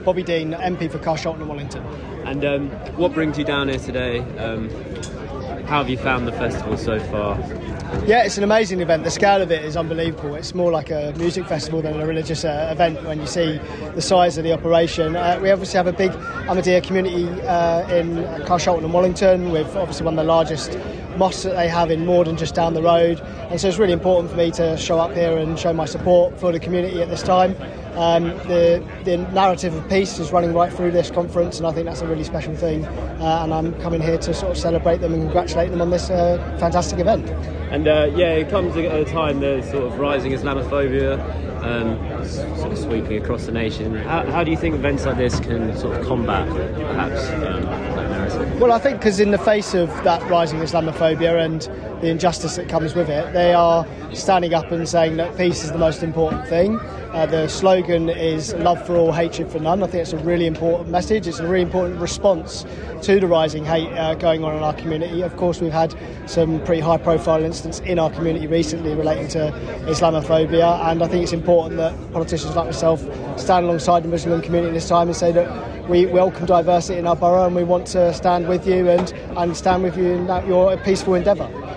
Bobby Dean, MP for Carshalton and Wallington. And what brings you down here today? How have you found the festival so far? Yeah, it's an amazing event. The scale of it is unbelievable. It's more like a music festival than a religious event when you see the size of the operation. We obviously have a big Ahmadiyya community in Carshalton and Wallington, with obviously one of the largest mosques that they have in Morden just down the road. And so it's really important for me to show up here and show my support for the community at this time. The narrative of peace is running right through this conference, and I think that's a really special thing. And I'm coming here to sort of celebrate them and congratulate them on this fantastic event. And it comes at a time there's sort of rising Islamophobia, sort of sweeping across the nation. How do you think events like this can sort of combat perhaps that narrative? Well, I think because in the face of that rising Islamophobia and the injustice that comes with it, they are standing up and saying that peace is the most important thing. The slogan is love for all, hatred for none. I think it's a really important message. It's a really important response to the rising hate going on in our community. Of course, we've had some pretty high profile incidents in our community recently relating to Islamophobia, and I think it's important that politicians like myself stand alongside the Muslim community this time and say that we welcome diversity in our borough and we want to stand with you and stand with you in your peaceful endeavour.